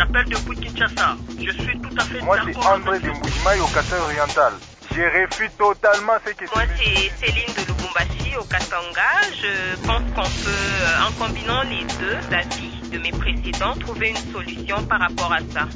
appelle depuis Kinshasa. Je suis tout à fait Moi, d'accord. c'est André de Mbujimaï au Kasai oriental. Je refuse totalement ce que Moi, c'est Céline de Lubumbashi au Katanga. Je pense qu'on peut, en combinant les deux avis de mes précédents, trouver une solution par rapport à ça.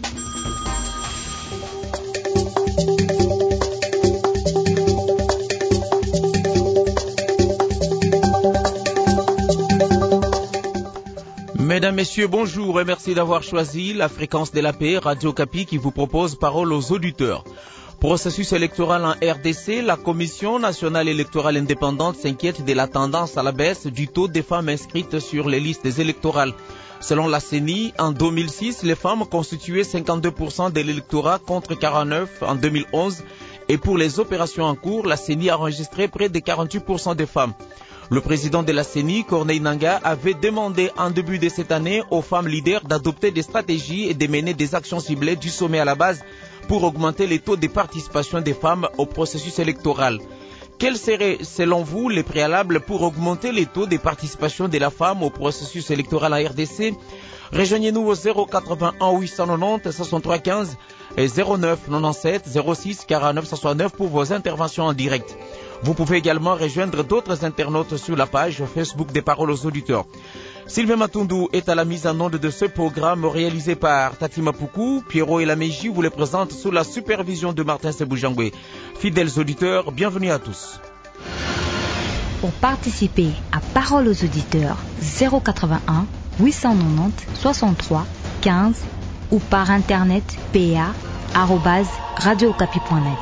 Mesdames, Messieurs, bonjour et merci d'avoir choisi la fréquence de la paix, Radio Kapi, qui vous propose Parole aux auditeurs. Processus électoral en RDC, la Commission nationale électorale indépendante s'inquiète de la tendance à la baisse du taux des femmes inscrites sur les listes électorales. Selon la CENI, en 2006, les femmes constituaient 52% de l'électorat contre 49% en 2011. Et pour les opérations en cours, la CENI a enregistré près de 48% de femmes. Le président de la CENI, Corneille Nangaa, avait demandé en début de cette année aux femmes leaders d'adopter des stratégies et de mener des actions ciblées du sommet à la base pour augmenter les taux de participation des femmes au processus électoral. Quels seraient, selon vous, les préalables pour augmenter les taux de participation de la femme au processus électoral en RDC? Rejoignez-nous au 081 890 63 15 et 09 97 06 49 69 pour vos interventions en direct. Vous pouvez également rejoindre d'autres internautes sur la page Facebook des Paroles aux auditeurs. Sylvain Matundu est à la mise en onde de ce programme réalisé par Tatima Poukou. Pierrot et Lameji vous les présentent sous la supervision de Martin Seboujangwe. Fidèles auditeurs, bienvenue à tous. Pour participer à Paroles aux auditeurs, 081 890 63 15 ou par internet pa@radiokapi.net.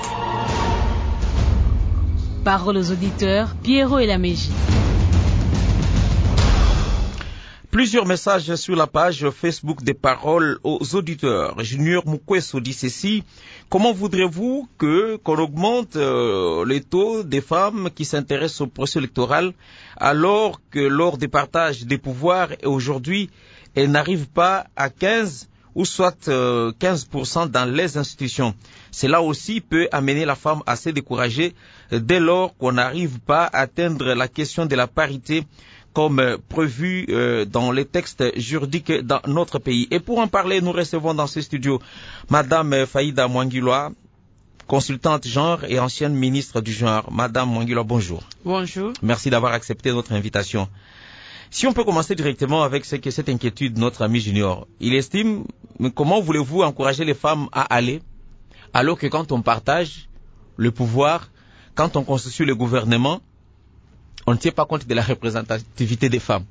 Paroles aux auditeurs, Pierrot et Lameji. Plusieurs messages sur la page Facebook des Paroles aux auditeurs. Junior Mukweso dit ceci: comment voudrez-vous qu'on augmente les taux des femmes qui s'intéressent au processus électoral alors que lors des partages des pouvoirs aujourd'hui, elles n'arrivent pas à 15 ou soit 15% dans les institutions. Cela aussi peut amener la femme à se décourager dès lors qu'on n'arrive pas à atteindre la question de la parité comme prévu dans les textes juridiques dans notre pays. Et pour en parler, nous recevons dans ce studio Madame Faïda Mwangiloa, consultante genre et ancienne ministre du genre. Madame Mwangiloa, bonjour. Bonjour. Merci d'avoir accepté notre invitation. Si on peut commencer directement avec cette inquiétude de notre ami Junior, il estime, comment voulez-vous encourager les femmes à aller, alors que quand on partage le pouvoir, quand on constitue le gouvernement, on ne tient pas compte de la représentativité des femmes?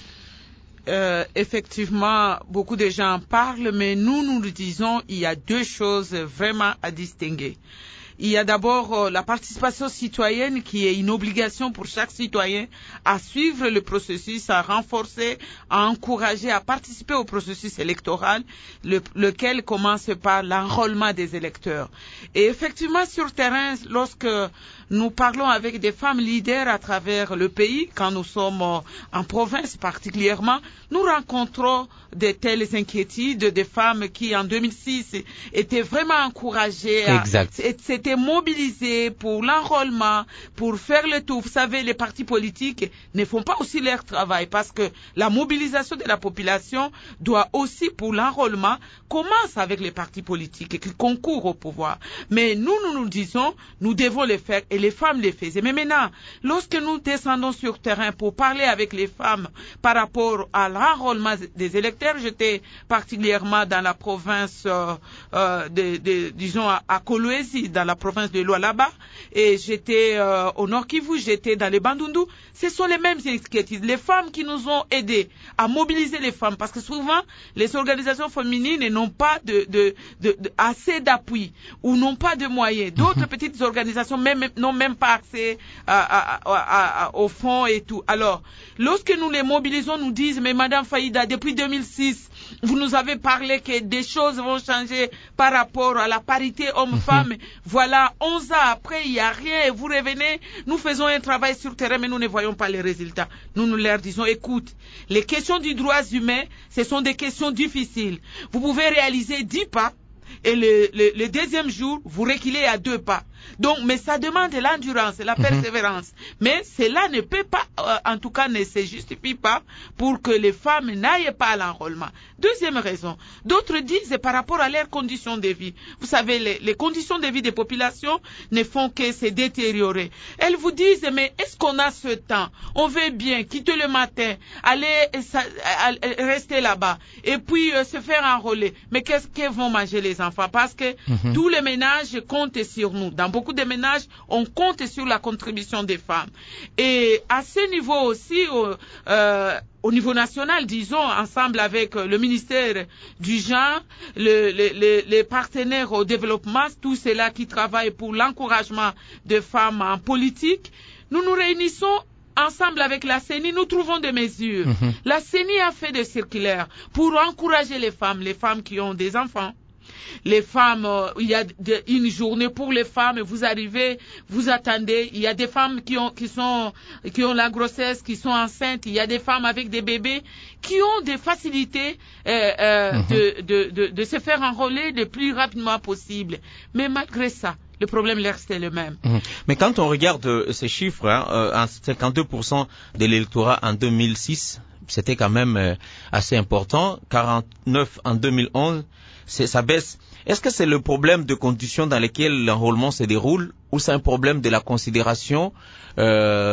Effectivement, beaucoup de gens en parlent, mais nous le disons, il y a deux choses vraiment à distinguer. Il y a d'abord la participation citoyenne qui est une obligation pour chaque citoyen à suivre le processus, à renforcer, à encourager, à participer au processus électoral, lequel commence par l'enrôlement des électeurs. Et effectivement, sur terrain, lorsque nous parlons avec des femmes leaders à travers le pays, quand nous sommes en province particulièrement, nous rencontrons de telles inquiétudes, des femmes qui en 2006 étaient vraiment encouragées, s'étaient mobilisées pour l'enrôlement, pour faire le tout. Vous savez, les partis politiques ne font pas aussi leur travail parce que la mobilisation de la population doit aussi, pour l'enrôlement, commence avec les partis politiques qui concourent au pouvoir. Mais nous disons, nous devons le faire et les femmes le faisaient. Mais maintenant, lorsque nous descendons sur terrain pour parler avec les femmes par rapport à l'enrôlement des électeurs, j'étais particulièrement dans la province, disons à Kolwezi, dans la province de Lualaba, et j'étais au Nord Kivu, j'étais dans les Bandundu. Ce sont les mêmes inquiétudes. Les femmes qui nous ont aidés à mobiliser les femmes, parce que souvent, les organisations féminines n'ont pas assez d'appui ou n'ont pas de moyens. D'autres petites organisations n'ont même pas accès aux fonds et tout. Alors, lorsque nous les mobilisons, nous disent, mais Madame Faïda, depuis 2006, vous nous avez parlé que des choses vont changer par rapport à la parité homme-femme. Voilà, 11 ans après, il n'y a rien et vous revenez. Nous faisons un travail sur terrain, mais nous ne voyons pas les résultats. Nous leur disons, écoute, les questions des droits humains, ce sont des questions difficiles. Vous pouvez réaliser 10 pas et le deuxième jour, vous reculez à 2 pas. Donc, mais ça demande l'endurance, la persévérance. Mais cela ne peut pas, en tout cas, ne se justifie pas pour que les femmes n'aillent pas à l'enrôlement. Deuxième raison, d'autres disent par rapport à leurs conditions de vie. Vous savez, les conditions de vie des populations ne font que se détériorer. Elles vous disent, mais est-ce qu'on a ce temps? On veut bien quitter le matin, aller rester là-bas, et puis se faire enrôler. Mais qu'est-ce que vont manger les enfants? Parce que tous les ménages comptent sur nous. Dans beaucoup de ménages, on compte sur la contribution des femmes. Et à ce niveau aussi, au niveau national, disons, ensemble avec le ministère du genre, les partenaires au développement, tous ceux-là qui travaillent pour l'encouragement des femmes en politique, nous nous réunissons ensemble avec la CENI, nous trouvons des mesures. La CENI a fait des circulaires pour encourager les femmes qui ont des enfants. Les femmes, il y a une journée pour les femmes, vous arrivez, vous attendez. Il y a des femmes qui ont la grossesse, qui sont enceintes. Il y a des femmes avec des bébés qui ont des facilités de se faire enrôler le plus rapidement possible. Mais malgré ça, le problème reste le même. Mais quand on regarde ces chiffres, 52% de l'électorat en 2006, c'était quand même assez important. 49 en 2011, ça baisse. Est-ce que c'est le problème de conditions dans lesquelles l'enrôlement se déroule ou c'est un problème de la considération de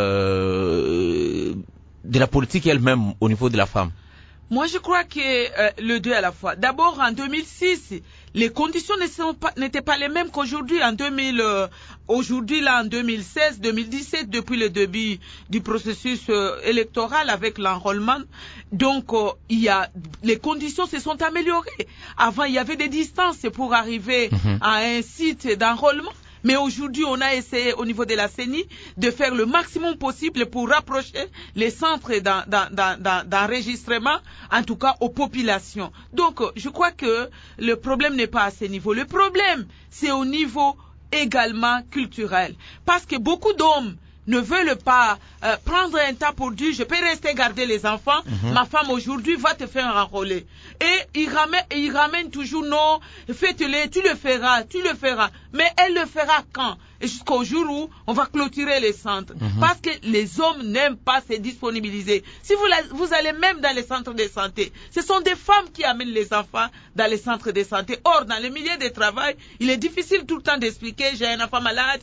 la politique elle-même au niveau de la femme? Moi, je crois que le deux à la fois. D'abord, en 2006, les conditions n'étaient pas les mêmes qu'aujourd'hui. Aujourd'hui, là, en 2016, 2017, depuis le début du processus électoral avec l'enrôlement, donc les conditions se sont améliorées. Avant, il y avait des distances pour arriver à un site d'enrôlement. Mais aujourd'hui, on a essayé au niveau de la CENI de faire le maximum possible pour rapprocher les centres d'enregistrement, en tout cas aux populations. Donc, je crois que le problème n'est pas à ce niveau. Le problème, c'est au niveau également culturel. Parce que beaucoup d'hommes ne veulent pas prendre un temps pour dire je peux rester garder les enfants, ma femme aujourd'hui va te faire enrôler. Et il ramène toujours non, fais-le, tu le feras. Mais elle le fera quand? Et jusqu'au jour où on va clôturer les centres. Parce que les hommes n'aiment pas se disponibiliser. Si vous allez même dans les centres de santé, ce sont des femmes qui amènent les enfants dans les centres de santé. Or, dans le milieu de travail, il est difficile tout le temps d'expliquer j'ai un enfant malade,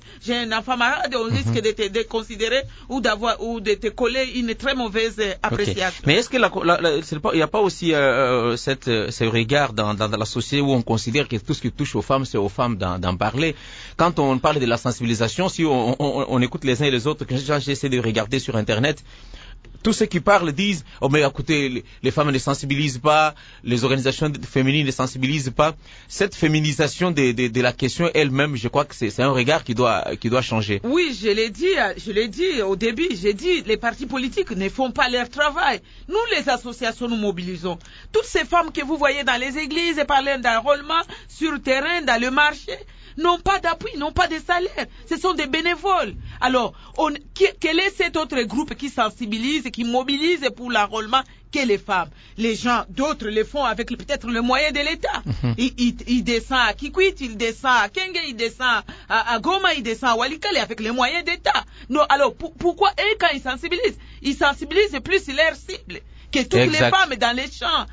on risque de considérer ou de te coller une très mauvaise appréciation. Mais est-ce que il n'y a pas aussi ce regard dans la société où on considère que tout ce qui touche aux femmes, c'est aux femmes d'en parler? Quand on parle de la sensibilisation, si on écoute les uns et les autres, quand j'essaie de regarder sur Internet, tous ceux qui parlent disent « Oh mais écoutez, les femmes ne sensibilisent pas, les organisations féminines ne sensibilisent pas ». Cette féminisation de la question elle-même, je crois que c'est un regard qui doit changer. Oui, je l'ai dit au début, j'ai dit les partis politiques ne font pas leur travail. Nous, les associations, nous mobilisons. Toutes ces femmes que vous voyez dans les églises parler d'enrôlement sur le terrain, dans le marché, n'ont pas d'appui, n'ont pas de salaire. Ce sont des bénévoles. Alors, quel est cet autre groupe qui sensibilise, qui mobilise pour l'enrôlement que les femmes? Les gens, d'autres le font avec peut-être le moyen de l'État. Il descend à Kikwit, il descend à Kenge, il descend à Goma, il descend à Walikale avec les moyens d'État. Non, alors, pourquoi eux, quand ils sensibilisent plus leur cible? Que toutes les femmes dans les champs,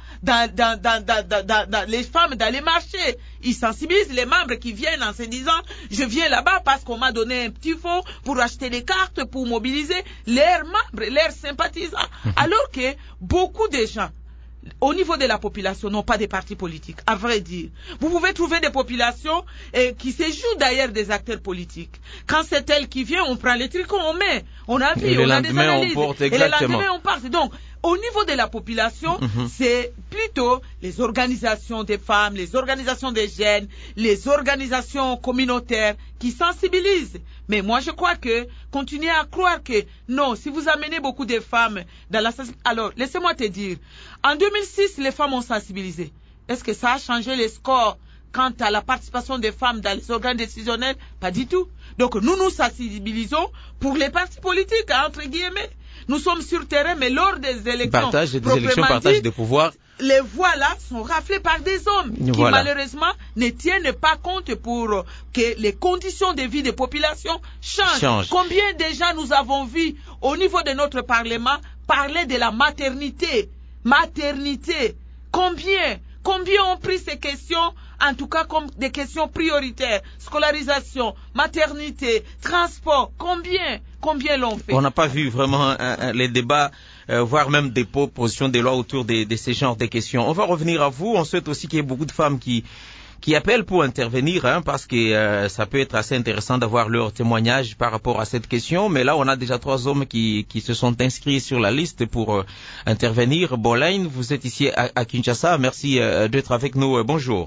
les femmes dans les marchés, ils sensibilisent les membres qui viennent en se disant je viens là-bas parce qu'on m'a donné un petit fonds pour acheter des cartes, pour mobiliser leurs membres, leurs sympathisants. Alors que beaucoup de gens au niveau de la population n'ont pas de partis politiques, à vrai dire. Vous pouvez trouver des populations qui se jouent d'ailleurs des acteurs politiques. Quand c'est elle qui vient, on prend les tricots, on met, on appuie, on a des analyses. Et le lendemain, on part. Donc, au niveau de la population, c'est plutôt les organisations des femmes, les organisations des jeunes, les organisations communautaires qui sensibilisent. Mais moi, je crois que continuez à croire que non, si vous amenez beaucoup de femmes dans la... Alors, laissez-moi te dire, en 2006, les femmes ont sensibilisé. Est-ce que ça a changé les scores quant à la participation des femmes dans les organes décisionnels, pas du tout. Donc nous nous sensibilisons pour les partis politiques, entre guillemets. Nous sommes sur terrain, mais lors des élections, partage des pouvoirs, les voix là sont raflées par des hommes qui malheureusement ne tiennent pas compte pour que les conditions de vie des populations changent. Combien déjà nous avons vu au niveau de notre Parlement parler de la maternité? Combien ont pris ces questions, en tout cas comme des questions prioritaires? Scolarisation, maternité, transport, combien l'ont fait? On n'a pas vu vraiment les débats, voire même des propositions de loi autour de ces genres de questions. On va revenir à vous. On souhaite aussi qu'il y ait beaucoup de femmes qui appellent pour intervenir, parce que ça peut être assez intéressant d'avoir leur témoignage par rapport à cette question. Mais là, on a déjà 3 hommes qui se sont inscrits sur la liste pour intervenir. Bolain, vous êtes ici à Kinshasa. Merci d'être avec nous. Bonjour.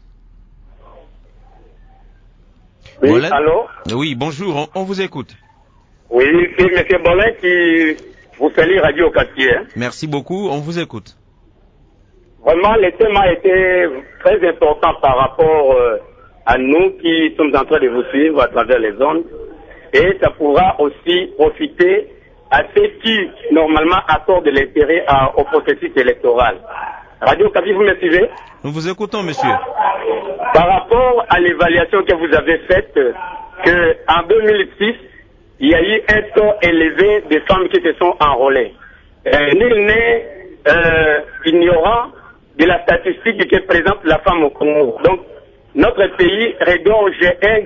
Oui, Bolain? allô? Oui, bonjour. On vous écoute. Oui, c'est M. Bolain qui vous salue Radio Quartier. Merci beaucoup. On vous écoute. Vraiment, le thème a été très important par rapport à nous qui sommes en train de vous suivre à travers les ondes. Et ça pourra aussi profiter à ceux qui, normalement, accordent l'intérêt au processus électoral. Radio Kaby, vous me suivez? Nous vous écoutons, monsieur. Par rapport à l'évaluation que vous avez faite, qu'en 2006, il y a eu un taux élevé de femmes qui se sont enrôlées. Nul n'est ignorant de la statistique que présente la femme au Congo. Donc, notre pays regorge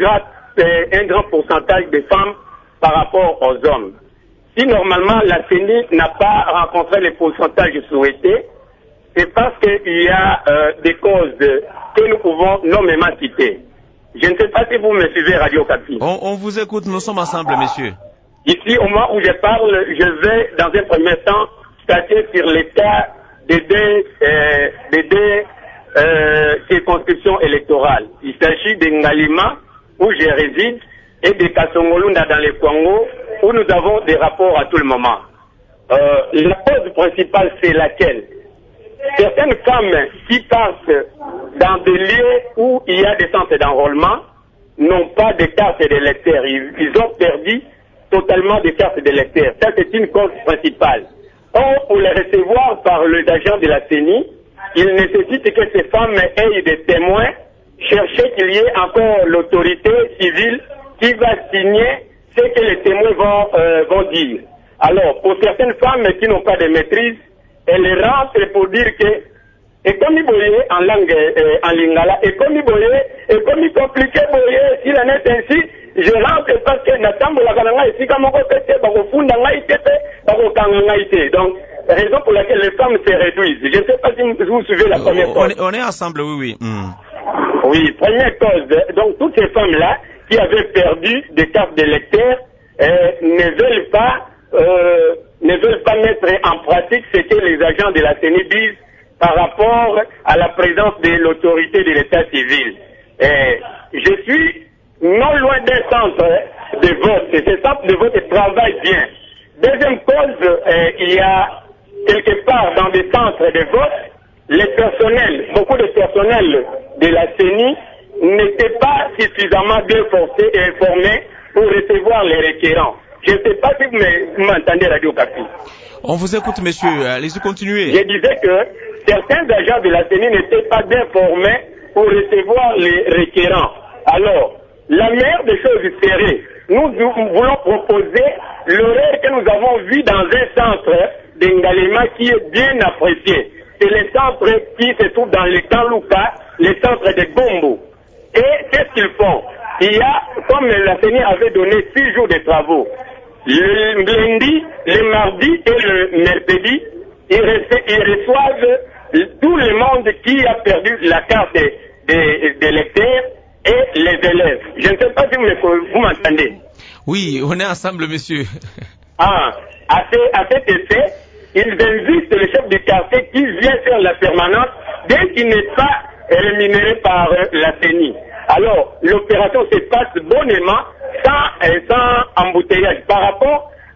un grand pourcentage de femmes par rapport aux hommes. Si normalement la CENI n'a pas rencontré les pourcentages souhaités, c'est parce qu'il y a des causes que nous pouvons nommément citer. Je ne sais pas si vous me suivez, Radio Kapi. On vous écoute, nous sommes ensemble, monsieur. Ici, au moment où je parle, je vais dans un premier temps statuer sur l'état des deux circonscriptions électorales. Il s'agit de Ngalima, où je réside, et de Kasongolunda dans le Congo, où nous avons des rapports à tout le moment. La cause principale, c'est laquelle? Certaines femmes qui partent dans des lieux où il y a des centres d'enrôlement n'ont pas de carte d'électeur. Ils ont perdu totalement des cartes d'électeur. Ça, c'est une cause principale. Or, pour les recevoir par les agents de la CENI, il nécessite que ces femmes aient des témoins, chercher qu'il y ait encore l'autorité civile qui va signer ce que les témoins vont dire. Alors, pour certaines femmes qui n'ont pas de maîtrise, elles rentrent pour dire que, et comme ils voyaient en langue, en lingala, et comme ils voyaient, et comme ils compliquaient, voyaient, s'il en est ainsi, je rentre parce que Natambo la Kananga ici, comme on peut faire, donc, raison pour laquelle les femmes se réduisent. Je ne sais pas si vous suivez la première cause. On est ensemble, oui. Oui, première cause. Donc, toutes ces femmes-là qui avaient perdu des cartes d'électeurs ne veulent pas mettre en pratique ce que les agents de la CENI disent par rapport à la présence de l'autorité de l'état civil. Je suis non loin d'un centre de vote. Et ce centre de vote travaille bien. Deuxième cause, il y a quelque part dans des centres de vote, beaucoup de personnel de la CENI n'étaient pas suffisamment bien informés pour recevoir les requérants. Je ne sais pas si vous m'entendez, Radio Kapi. On vous écoute, monsieur. Allez-y, continuez. Je disais que certains agents de la CENI n'étaient pas bien formés pour recevoir les requérants. Alors, la meilleure des choses serait, nous voulons proposer l'horaire que nous avons vu dans un centre d'Ngalema qui est bien apprécié. C'est le centre qui se trouve dans le Kanluka, le centre de Gombo. Et qu'est-ce qu'ils font? Il y a, comme la CENI avait donné 6 jours de travaux, le lundi, le mardi et le mercredi, ils reçoivent tout le monde qui a perdu la carte des lecteurs et les élèves. Je ne sais pas si vous m'entendez. Oui, on est ensemble, monsieur. À cet effet, ils invitent le chef du quartier qui vient faire la permanence dès qu'il n'est pas rémunéré par la CENI. Alors, l'opération se passe bonnement, sans embouteillage. Par rapport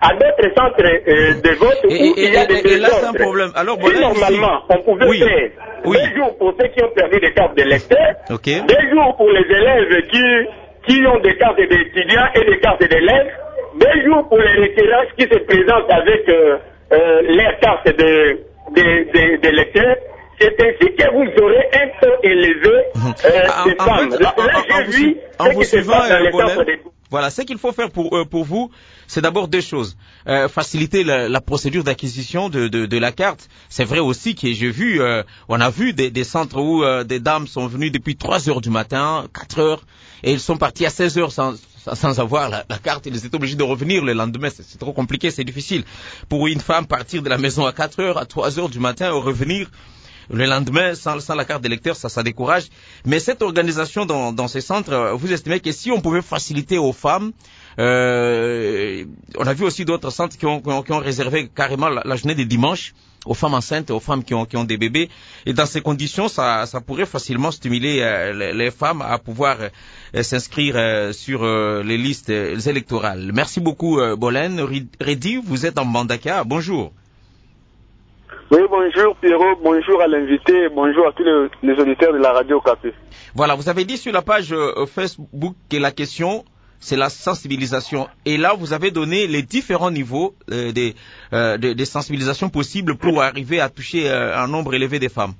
à d'autres centres de vote où il y a des et là, c'est un problème. Alors, si normalement, on pouvait faire 2 jours pour ceux qui ont perdu des cartes d'électeurs, 2 jours pour les élèves qui ont des cartes d'étudiants et des cartes d'élèves, 2 jours pour les requérants qui se présentent avec leurs cartes d'électeurs. C'est ainsi que vous aurez un taux élevé de femmes. Là, j'ai vu ce qui se passe dans les centres de... Voilà, ce qu'il faut faire pour vous, c'est d'abord 2 choses. Faciliter la procédure d'acquisition de la carte. C'est vrai aussi que j'ai vu, on a vu des centres où des dames sont venues depuis 3 heures du matin, 4 heures, et ils sont partis à 16 heures sans avoir la carte. Ils étaient obligés de revenir le lendemain. C'est trop compliqué, c'est difficile. Pour une femme, partir de la maison à 4 heures, à 3 heures du matin, et revenir le lendemain sans la carte d'électeur, ça décourage. Mais cette organisation dans ces centres, vous estimez que si on pouvait faciliter aux femmes, on a vu aussi d'autres centres qui ont réservé carrément la journée de dimanche aux femmes enceintes, aux femmes qui ont des bébés. Et dans ces conditions, ça pourrait facilement stimuler les femmes à pouvoir s'inscrire sur les listes électorales. Merci beaucoup, Bolène. Redi, vous êtes en Mbandaka. Bonjour. Oui, bonjour Pierrot, bonjour à l'invité, bonjour à tous les auditeurs de la radio Okapi. Voilà, vous avez dit sur la page Facebook que la question, c'est la sensibilisation. Et là, vous avez donné les différents niveaux des sensibilisations possibles pour arriver à toucher un nombre élevé de femmes.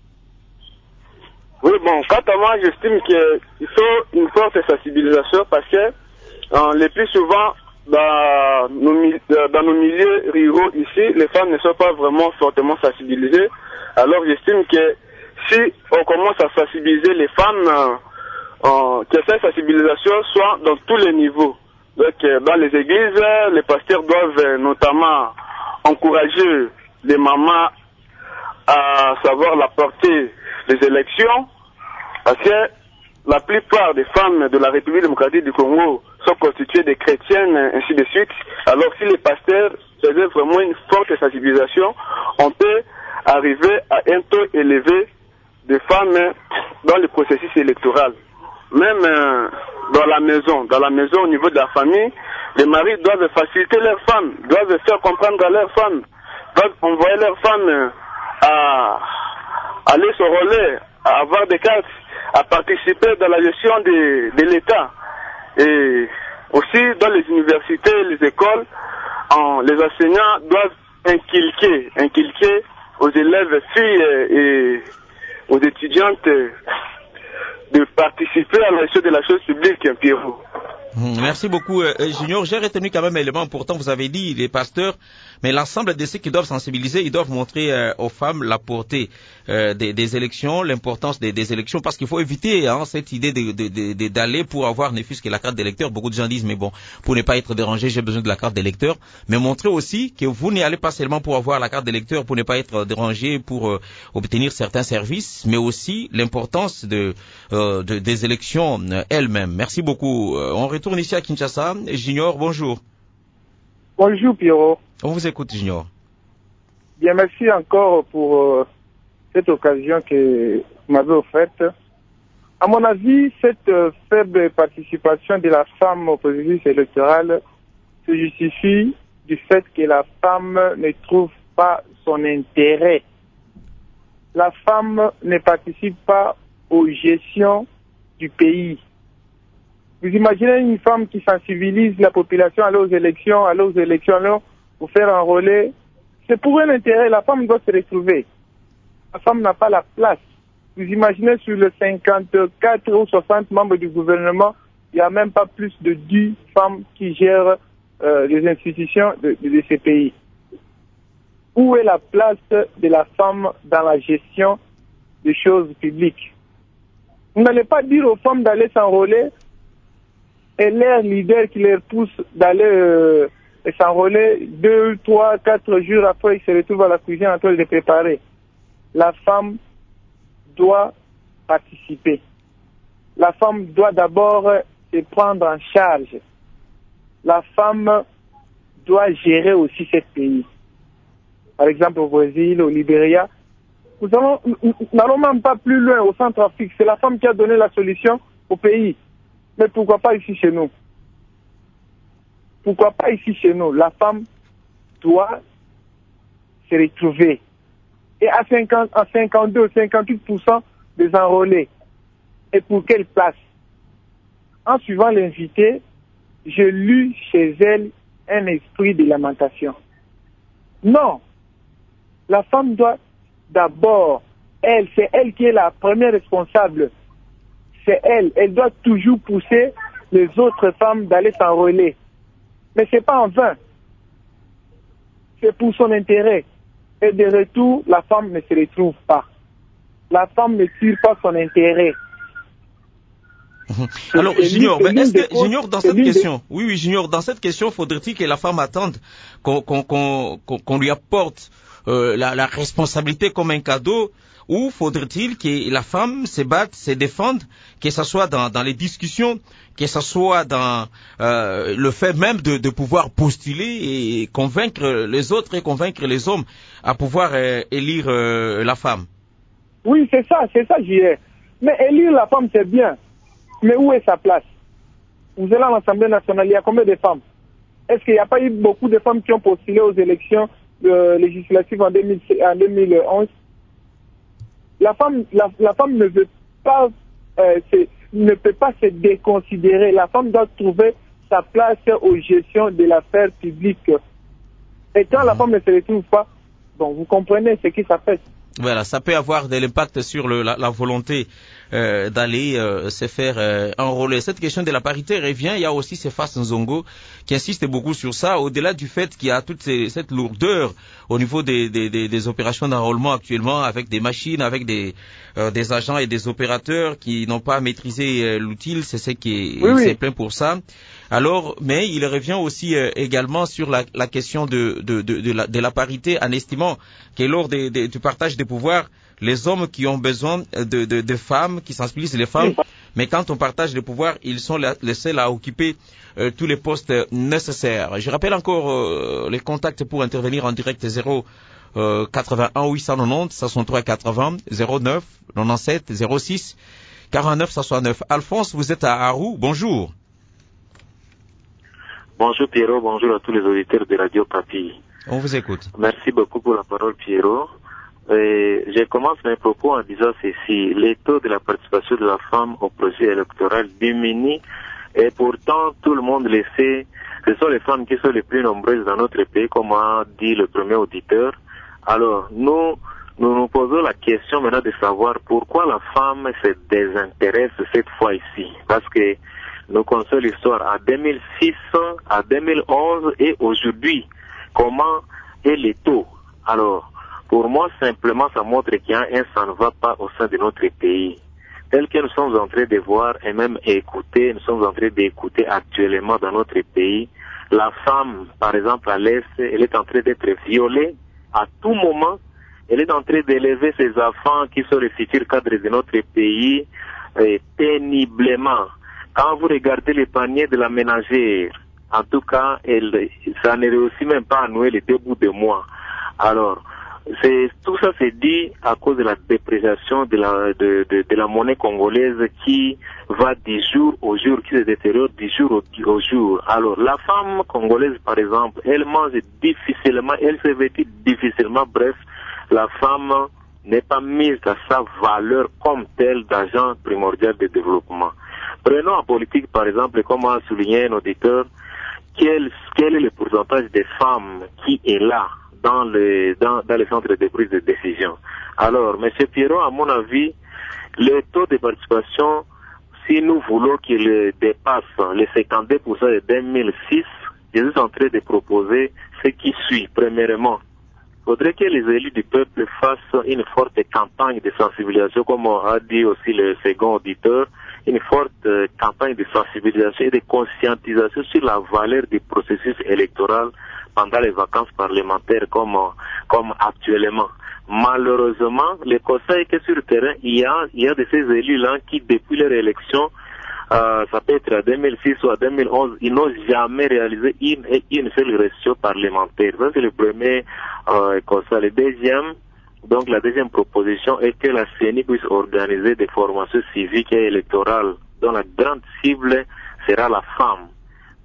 Oui, bon, quant à moi, j'estime qu'il faut une forte sensibilisation parce que les plus souvent, dans nos milieux ruraux ici, les femmes ne sont pas vraiment fortement sensibilisées. Alors j'estime que si on commence à sensibiliser les femmes, que cette sensibilisation soit dans tous les niveaux. Donc dans les églises, les pasteurs doivent notamment encourager les mamans à savoir la portée des élections, parce que la plupart des femmes de la République démocratique du Congo sont constituées de chrétiennes, ainsi de suite. Alors si les pasteurs faisaient vraiment une forte sensibilisation, on peut arriver à un taux élevé de femmes dans le processus électoral. Même dans la maison au niveau de la famille, les maris doivent faciliter leurs femmes, doivent faire comprendre à leurs femmes, doivent envoyer leurs femmes à aller se relayer, à avoir des cartes, à participer dans la gestion de l'État. Et aussi dans les universités, les écoles, les enseignants doivent inculquer aux élèves filles et aux étudiantes de participer à la gestion de la chose publique, Pierrot. Merci beaucoup, Junior. J'ai retenu quand même un élément important. Vous avez dit les pasteurs, mais l'ensemble de ceux qui doivent sensibiliser, ils doivent montrer aux femmes la portée des élections, l'importance des élections, parce qu'il faut éviter cette idée d'aller pour avoir ne fût-ce que la carte d'électeur. Beaucoup de gens disent, mais bon, pour ne pas être dérangé, j'ai besoin de la carte d'électeur. Mais montrer aussi que vous n'y allez pas seulement pour avoir la carte d'électeur, pour ne pas être dérangé, pour obtenir certains services, mais aussi l'importance des élections elles-mêmes. Merci beaucoup. On retourne ici à Kinshasa. Junior, bonjour. Bonjour Pierrot. On vous écoute, Junior. Bien, merci encore pour cette occasion que vous m'avez offerte. À mon avis, cette faible participation de la femme au processus électoral se justifie du fait que la femme ne trouve pas son intérêt. La femme ne participe pas aux gestions du pays. Vous imaginez une femme qui sensibilise la population à aller aux élections, pour faire enrôler. C'est pour un intérêt, la femme doit se retrouver. La femme n'a pas la place. Vous imaginez sur les 54 ou 60 membres du gouvernement, il n'y a même pas plus de 10 femmes qui gèrent les institutions de ces pays. Où est la place de la femme dans la gestion des choses publiques? Vous n'allez pas dire aux femmes d'aller s'enrôler et leur leader qui les pousse d'aller s'enrôler 2, 3, 4 jours après, ils se retrouvent à la cuisine en train de préparer. La femme doit participer. La femme doit d'abord se prendre en charge. La femme doit gérer aussi ce pays. Par exemple, au Brésil, au Libéria. Nous n'allons même pas plus loin au Centrafrique. C'est la femme qui a donné la solution au pays. Mais pourquoi pas ici chez nous? pourquoi pas ici chez nous, la femme doit se retrouver. Et à 52, 58% des enrôlés. Et pour quelle place? En suivant l'invité, je lus chez elle un esprit de lamentation. Non, la femme doit d'abord, c'est elle qui est la première responsable. C'est elle doit toujours pousser les autres femmes d'aller s'enrôler. Mais c'est pas en vain. C'est pour son intérêt. Et de retour, la femme ne se retrouve pas. La femme ne tire pas son intérêt. Alors, Junior, est-ce que, Junior, dans cette question, oui, Junior, dans cette question, faudrait-il que la femme attende qu'on lui apporte la responsabilité comme un cadeau, ou faudrait-il que la femme se batte, se défende, que ce soit dans les discussions, que ce soit dans le fait même de pouvoir postuler et convaincre les autres et convaincre les hommes à pouvoir élire la femme? Oui, c'est ça, j'y ai. Mais élire la femme, c'est bien. Mais où est sa place? Vous allez à l'Assemblée nationale, il y a combien de femmes? Est-ce qu'il n'y a pas eu beaucoup de femmes qui ont postulé aux élections législatives en 2011? La femme ne veut pas, ne peut pas se déconsidérer. La femme doit trouver sa place aux gestions de l'affaire publique. Et quand la femme ne se retrouve pas, bon, vous comprenez ce qui s'appelle. Voilà, ça peut avoir de l'impact sur la volonté d'aller se faire enrôler. Cette question de la parité revient. Il y a aussi Cephas Nzongo qui insiste beaucoup sur ça, au-delà du fait qu'il y a toute cette lourdeur au niveau des opérations d'enrôlement actuellement, avec des machines, avec des agents et des opérateurs qui n'ont pas maîtrisé l'outil. C'est ce qui s'est plaint pour ça. Alors, mais il revient aussi également sur la question de la parité, en estimant que lors du partage des pouvoirs, les hommes qui ont besoin de femmes, qui sensibilisent les femmes, mais quand on partage les pouvoirs, ils sont les seuls à occuper tous les postes nécessaires. Je rappelle encore les contacts pour intervenir en direct 81 890 63 80 09 97 06 49 69. Alphonse, vous êtes à Arou. Bonjour. Bonjour Pierrot, bonjour à tous les auditeurs de Radio Kapi. On vous écoute. Merci beaucoup pour la parole Pierrot. Je commence mes propos en disant ceci. Les taux de la participation de la femme au processus électoral diminuent et pourtant tout le monde le sait. Ce sont les femmes qui sont les plus nombreuses dans notre pays, comme a dit le premier auditeur. Alors, nous posons la question maintenant de savoir pourquoi la femme se désintéresse cette fois ici. Parce que nous connaissons l'histoire à 2006, à 2011 et aujourd'hui. Comment est le taux? Alors, pour moi, simplement, ça montre qu'il y a ça ne va pas au sein de notre pays. Tel que nous sommes en train de voir et même écouter, nous sommes en train d'écouter actuellement dans notre pays, la femme, par exemple, à l'Est, elle est en train d'être violée à tout moment. Elle est en train d'élever ses enfants qui sont les futurs cadres de notre pays péniblement. Quand vous regardez les paniers de la ménagère, en tout cas, ça ne réussit même pas à nouer les 2 bouts de mois. Alors, tout ça c'est dit à cause de la dépréciation de la monnaie congolaise qui va du jour au jour, qui se détériore du jour au jour. Alors, la femme congolaise, par exemple, elle mange difficilement, elle se vêtit difficilement, bref, la femme n'est pas mise à sa valeur comme telle d'agent primordial de développement. Prenons en politique, par exemple, comme a souligné un auditeur, quel est le pourcentage des femmes qui est là dans les centres de prise de décision. Alors, M. Pierrot, à mon avis, le taux de participation, si nous voulons qu'il dépasse les 52% de 2006, je suis en train de proposer ce qui suit. Premièrement, il faudrait que les élus du peuple fassent une forte campagne de sensibilisation, comme a dit aussi le second auditeur, une forte campagne de sensibilisation et de conscientisation sur la valeur du processus électoral pendant les vacances parlementaires comme actuellement. Malheureusement, le conseil que sur le terrain, il y a de ces élus-là qui, depuis leur élection, ça peut être à 2006 ou à 2011, ils n'ont jamais réalisé une seule élection parlementaire. Ça, c'est le premier conseil. Le deuxième, donc la deuxième proposition est que la CENI puisse organiser des formations civiques et électorales dont la grande cible sera la femme.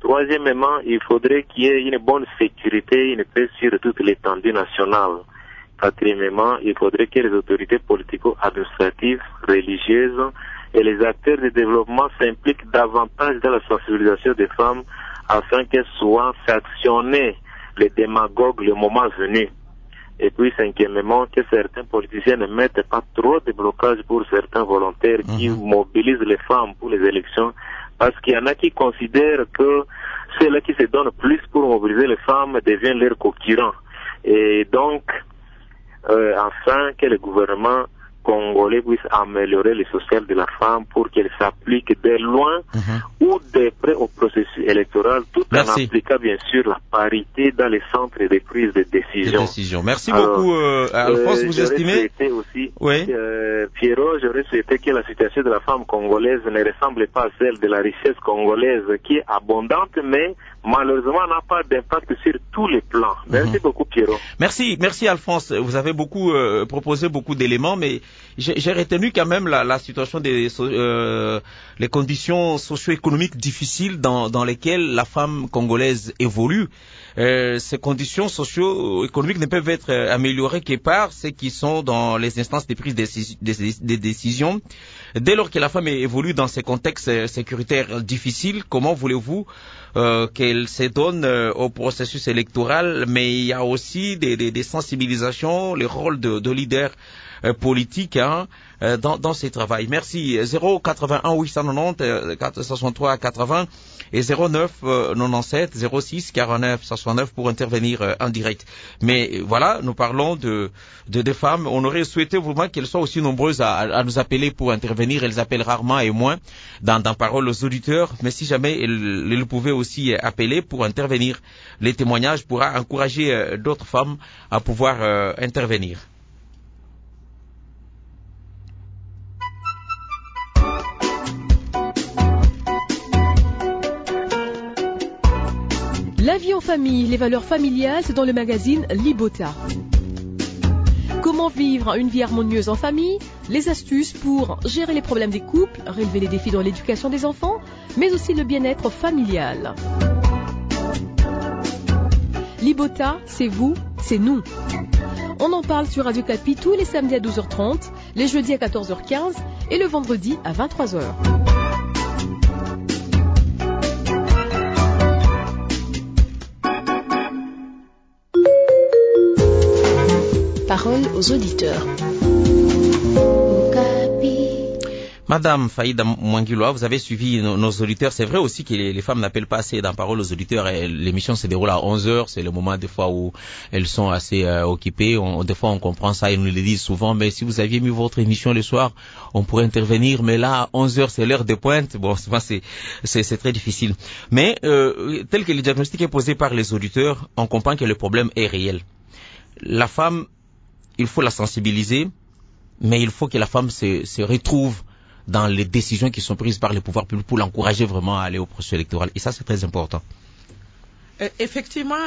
Troisièmement, il faudrait qu'il y ait une bonne sécurité, une paix sur toute l'étendue nationale. Quatrièmement, il faudrait que les autorités politico-administratives, religieuses et les acteurs de développement s'impliquent davantage dans la sensibilisation des femmes afin qu'elles soient sanctionnées les démagogues le moment venu. Et puis, cinquièmement, que certains politiciens ne mettent pas trop de blocages pour certains volontaires qui mobilisent les femmes pour les élections, parce qu'il y en a qui considèrent que ceux-là qui se donnent plus pour mobiliser les femmes deviennent leurs concurrents. Et donc, enfin, que le gouvernement congolais puisse améliorer le social de la femme pour qu'elle s'applique de loin ou de près au processus électoral, tout en appliquant bien sûr la parité dans les centres de prise de décision. Merci beaucoup, Alphonse, vous estimez aussi, Pierrot, j'aurais souhaité que la situation de la femme congolaise ne ressemble pas à celle de la richesse congolaise qui est abondante, mais malheureusement n'a pas d'impact sur tous les plans. Merci beaucoup, Pierrot. Merci Alphonse. Vous avez proposé beaucoup d'éléments, mais j'ai retenu quand même la situation des les conditions socio-économiques difficiles dans lesquelles la femme congolaise évolue. Ces conditions socio-économiques ne peuvent être améliorées que par ceux qui sont dans les instances de prise des décisions. Dès lors que la femme évolue dans ces contextes sécuritaires difficiles, comment voulez-vous qu'elle se donne au processus électoral? Mais il y a aussi des sensibilisations, le rôle de leader politique dans ces travaux. Merci. 081 890 463 80 et 09 97 06 49 69 pour intervenir en direct. Mais voilà, nous parlons de femmes. On aurait souhaité vraiment qu'elles soient aussi nombreuses à nous appeler pour intervenir. Elles appellent rarement et moins dans Parole aux auditeurs. Mais si jamais elles pouvaient aussi appeler pour intervenir, les témoignages pourra encourager d'autres femmes à pouvoir intervenir. La vie en famille, les valeurs familiales, c'est dans le magazine Libota. Comment vivre une vie harmonieuse en famille, les astuces pour gérer les problèmes des couples, relever les défis dans l'éducation des enfants, mais aussi le bien-être familial. Libota, c'est vous, c'est nous. On en parle sur Radio Capi tous les samedis à 12h30, les jeudis à 14h15 et le vendredi à 23h. Parole aux auditeurs. Madame Faïda Mwangiloa, vous avez suivi nos auditeurs. C'est vrai aussi que les femmes n'appellent pas assez dans Parole aux auditeurs. L'émission se déroule à 11h. C'est le moment des fois où elles sont assez occupées. Des fois on comprend ça et nous le disent souvent. Mais si vous aviez mis votre émission le soir, on pourrait intervenir. Mais là, à 11h, c'est l'heure de pointe. Bon, c'est très difficile. Mais tel que le diagnostic est posé par les auditeurs, on comprend que le problème est réel. La femme, il faut la sensibiliser, mais il faut que la femme se retrouve dans les décisions qui sont prises par les pouvoirs publics pour l'encourager vraiment à aller au processus électoral. Et ça, c'est très important. Effectivement,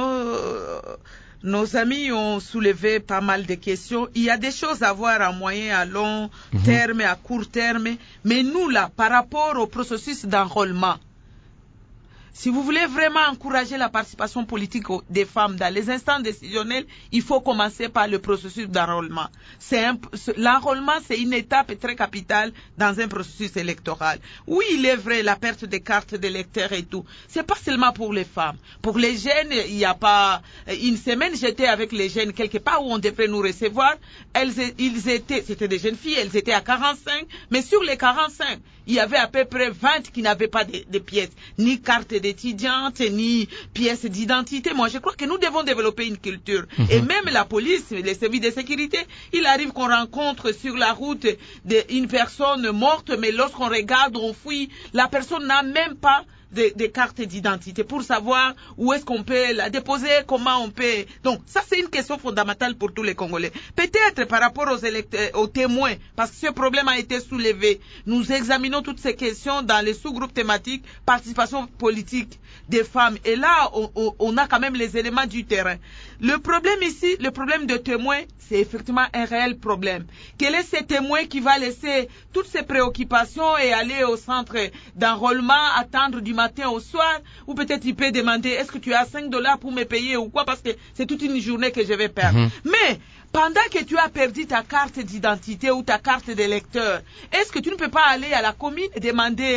nos amis ont soulevé pas mal de questions. Il y a des choses à voir à moyen, à long terme et à court terme. Mais nous, là, par rapport au processus d'enrôlement, si vous voulez vraiment encourager la participation politique des femmes dans les instances décisionnelles, il faut commencer par le processus d'enrôlement. L'enrôlement, c'est une étape très capitale dans un processus électoral. Oui, il est vrai, la perte des cartes d'électeurs et tout. C'est pas seulement pour les femmes. Pour les jeunes, il n'y a pas... Une semaine, j'étais avec les jeunes quelque part où on devrait nous recevoir. C'était des jeunes filles, elles étaient à 45, mais sur les 45, il y avait à peu près 20 qui n'avaient pas de pièces, ni carte d'étudiante, ni pièces d'identité. Moi, je crois que nous devons développer une culture. Et même la police, les services de sécurité, il arrive qu'on rencontre sur la route une personne morte, mais lorsqu'on regarde, on fouille, la personne n'a même pas des cartes d'identité pour savoir où est-ce qu'on peut la déposer, comment on peut... Donc, ça, c'est une question fondamentale pour tous les Congolais. Peut-être par rapport aux témoins, parce que ce problème a été soulevé, nous examinons toutes ces questions dans les sous-groupes thématiques participation politique des femmes. Et là, on a quand même les éléments du terrain. Le problème ici, le problème de témoins, c'est effectivement un réel problème. Quel est ce témoin qui va laisser toutes ses préoccupations et aller au centre d'enrôlement, attendre du matin matin au soir, ou peut-être il peut demander est-ce que tu as $5 pour me payer ou quoi, parce que c'est toute une journée que je vais perdre. Mais pendant que tu as perdu ta carte d'identité ou ta carte d'électeur, est-ce que tu ne peux pas aller à la commune et demander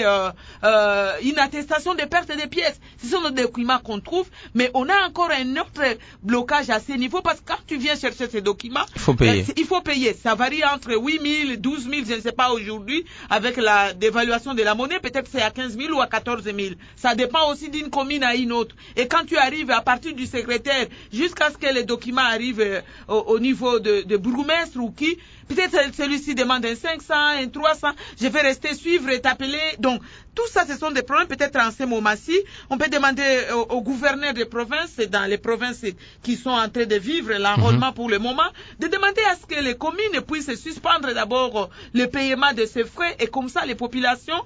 une attestation de perte de pièces? Ce sont des documents qu'on trouve, mais on a encore un autre blocage à ce niveau, parce que quand tu viens chercher ces documents, il faut payer. Ça varie entre 8 000, 12 000, je ne sais pas aujourd'hui, avec la dévaluation de la monnaie, peut-être c'est à 15 000 ou à 14 000. Ça dépend aussi d'une commune à une autre. Et quand tu arrives à partir du secrétaire, jusqu'à ce que les documents arrivent au niveau de bourgmestre ou qui, peut-être celui-ci demande un 500, un 300, je vais rester suivre et t'appeler. Donc, tout ça, ce sont des problèmes. Peut-être en ce moment-ci, on peut demander au gouverneur des provinces, dans les provinces qui sont en train de vivre l'enrôlement pour le moment, de demander à ce que les communes puissent suspendre d'abord le paiement de ces frais, et comme ça, les populations